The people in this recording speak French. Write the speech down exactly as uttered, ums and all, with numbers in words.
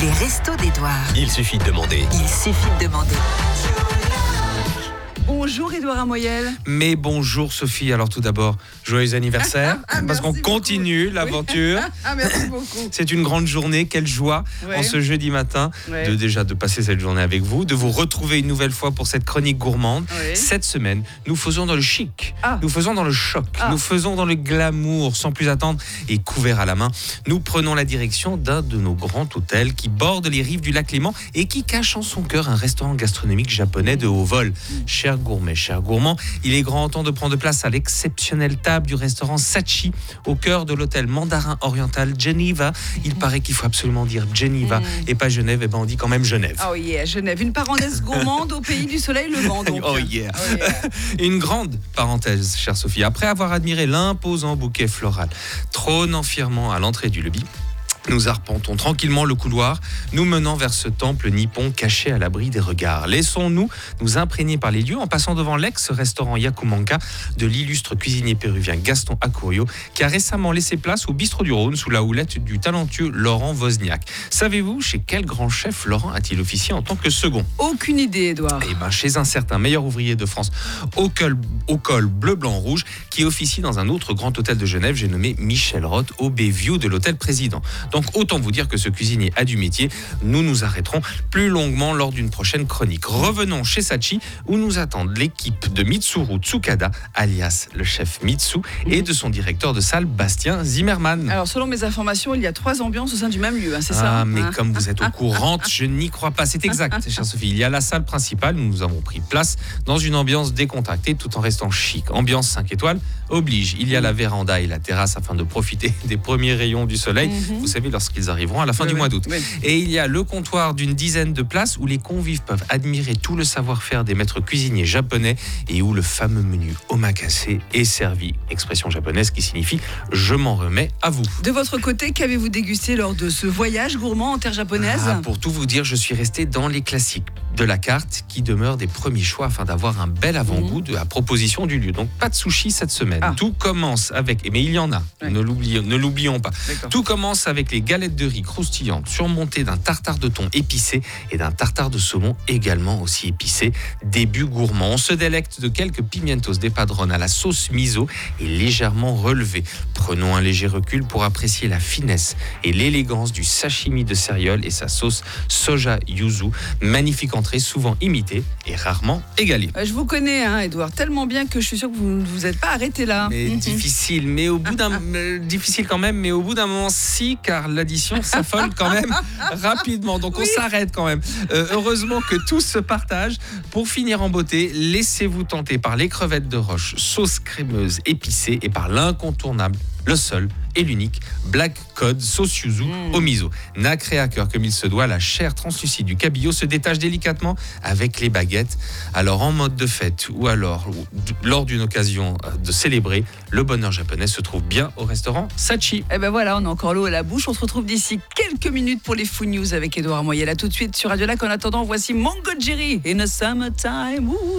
Les restos d'Édouard. Il suffit de demander. Il suffit de demander. Bonjour Édouard Amoyel. Mais bonjour Sophie, alors tout d'abord, joyeux anniversaire, Ah, parce qu'on merci continue beaucoup. l'aventure. Oui. Ah, merci beaucoup. C'est une grande journée, quelle joie Ouais. en ce jeudi matin Ouais. de déjà de passer cette journée avec vous, de vous retrouver une nouvelle fois pour cette chronique gourmande. Ouais. Cette semaine, nous faisons dans le chic, Ah. nous faisons dans le choc, Ah. nous faisons dans le glamour, sans plus attendre et couvert à la main. Nous prenons la direction d'un de nos grands hôtels qui borde les rives du lac Léman et qui cache en son cœur un restaurant gastronomique japonais de haut vol. Chers gourmets, chers gourmands, il est grand temps de prendre place à l'exceptionnelle table du restaurant Sachi au cœur de l'hôtel mandarin oriental Geneva. Il paraît qu'il faut absolument dire Geneva Mm. et pas Genève, et ben on dit quand même Genève. Oh yeah, Genève, une parenthèse gourmande au pays du soleil levant. Donc. Oh yeah. Oh yeah. Une grande parenthèse, chère Sophie. Après avoir admiré l'imposant bouquet floral trônant fièrement à l'entrée du lobby, nous arpentons tranquillement le couloir, nous menant vers ce temple nippon caché à l'abri des regards. Laissons-nous nous imprégner par les lieux en passant devant l'ex-restaurant Yakumanka de l'illustre cuisinier péruvien Gaston Acurio, qui a récemment laissé place au bistrot du Rhône sous la houlette du talentueux Laurent Wozniak. Savez-vous chez quel grand chef Laurent a-t-il officié en tant que second ? Aucune idée, Édouard. Eh ben, chez un certain meilleur ouvrier de France au col, au col bleu, blanc, rouge, qui officie dans un autre grand hôtel de Genève, j'ai nommé Michel Roth, au Bayview de l'hôtel Président. Donc autant vous dire que ce cuisinier a du métier. Nous nous arrêterons plus longuement lors d'une prochaine chronique. Revenons chez Sachi, où nous attendent l'équipe de Mitsuru Tsukada, alias le chef Mitsu, et de son directeur de salle, Bastien Zimmermann. Alors, selon mes informations, il y a trois ambiances au sein du même lieu, hein, c'est Ah, ça mais hein comme vous êtes au courant, je n'y crois pas. C'est exact, chère Sophie. Il y a la salle principale où nous avons pris place dans une ambiance décontractée tout en restant chic. Ambiance cinq étoiles oblige. Il y a la véranda et la terrasse afin de profiter des premiers rayons du soleil. Mhm. Vous savez, lorsqu'ils arriveront à la fin Oui, du oui, mois d'août. oui. Et il y a le comptoir d'une dizaine de places où les convives peuvent admirer tout le savoir-faire des maîtres cuisiniers japonais et où le fameux menu omakase est servi. Expression japonaise qui signifie « je m'en remets à vous ». De votre côté, qu'avez-vous dégusté lors de ce voyage gourmand en terre japonaise? Ah, pour tout vous dire, je suis resté dans les classiques de la carte qui demeurent des premiers choix afin d'avoir un bel avant-goût de la proposition du lieu. Donc pas de sushi cette semaine. Ah. Tout commence avec, mais il y en a, Ouais. ne l'oublions, ne l'oublions pas. D'accord. Tout commence avec les galettes de riz croustillantes surmontées d'un tartare de thon épicé et d'un tartare de saumon également aussi épicé. Début gourmand. On se délecte de quelques pimientos de padrone à la sauce miso et légèrement relevée. Prenons un léger recul pour apprécier la finesse et l'élégance du sashimi de céréales et sa sauce soja yuzu. Magnifique entrée souvent imitée et rarement égalée. Euh, Je vous connais, hein, Édouard, tellement bien que je suis sûr que vous ne vous êtes pas arrêté là. Mais Mhm. difficile, mais au bout d'un euh, difficile quand même, mais au bout d'un moment si, car l'addition s'affole quand même rapidement. Donc Oui. on s'arrête quand même. Euh, heureusement que tout se partage. Pour finir en beauté, laissez-vous tenter par les crevettes de roche, sauce crémeuse épicée et par l'incontournable, le seul et l'unique Black Cod sauce yuzu Mm. au miso. Nacré à cœur comme il se doit, la chair translucide du cabillaud se détache délicatement avec les baguettes. Alors en mode de fête ou alors ou d- lors d'une occasion euh, de célébrer, le bonheur japonais se trouve bien au restaurant Sachi. Eh ben voilà, on a encore l'eau à la bouche. On se retrouve d'ici quelques minutes pour les Food News avec Édouard Amoyel. À tout de suite sur Radio Lac. En attendant, voici Mango Jerry in the Summertime. Ouh.